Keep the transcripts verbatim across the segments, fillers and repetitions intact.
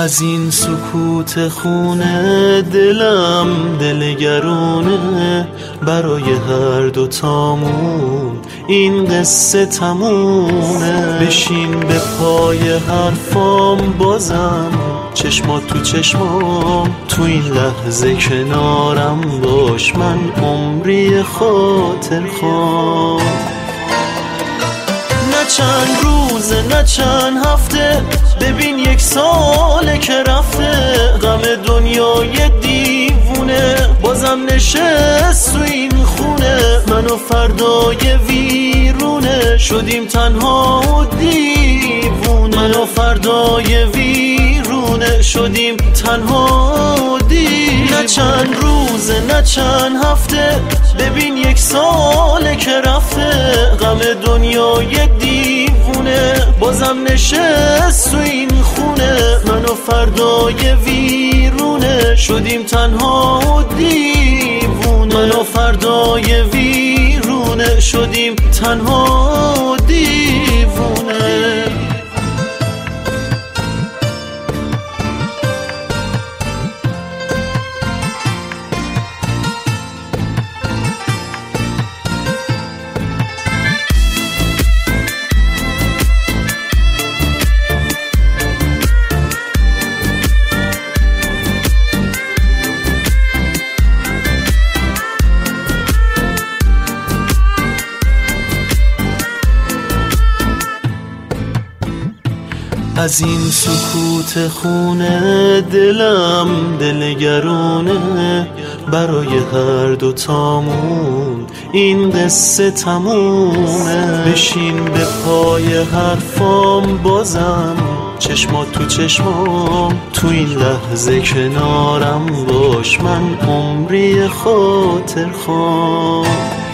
از این سکوت خونه دلم دلگرونه، برای هر دو تامون این قصه تمومه. بشین به پای حرفام بازم، چشمات تو چشمام، تو این لحظه کنارم باش، من عمری خاطر خوام. نه چند روزه نه چند هفته، ببین یک ساله که رفته، غم دنیای دیوونه بازم نشست تو این خونه. من و فردای ویرونه شدیم تنها و دیوونه، من و فردای ویرونه شدیم تنها و دیوونه. نه چند روزه نه چند هفته، ببین یک ساله که رفته، غم دنیای دیوونه بازم نشست تو این خونه. من و فردای ویرونه شدیم تنها و دیوونه، من و فردای ویرونه شدیم تنها و دیوونه. از این سکوت خونه دلم دلگرونه، برای هر دو تامون این قصه تمومه. بشین به پای حرفام بازم، چشمات تو چشمام، تو این لحظه کنارم باش، من عمری خاطر خوام.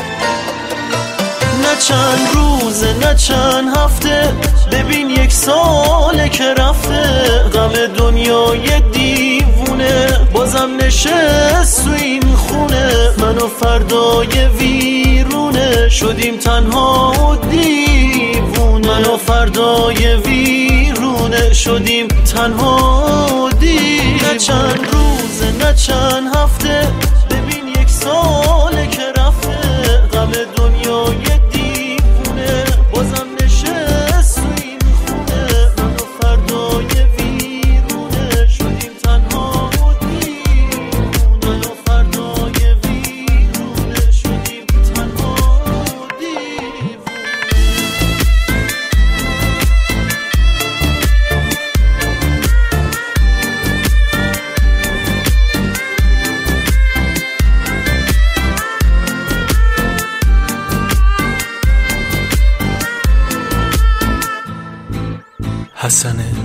نه چند روزه نه چند هفته، ببین یک ساله که رفته، غم دنیای دیوونه بازم نشست تو این خونه. من و فردای ویرونه شدیم تنها و دیوونه، من و فردای ویرونه شدیم تنها و دیوونه. نه چند روزه نه چند هفته، ببین یک ساله که رفته، غم دنیای دیوونه بازم نشست تو این خونه. من و فردای ویرونه شدیم تنها و دیوونه، من و فردای ویرونه شدیم تنها و دیوونه. حسن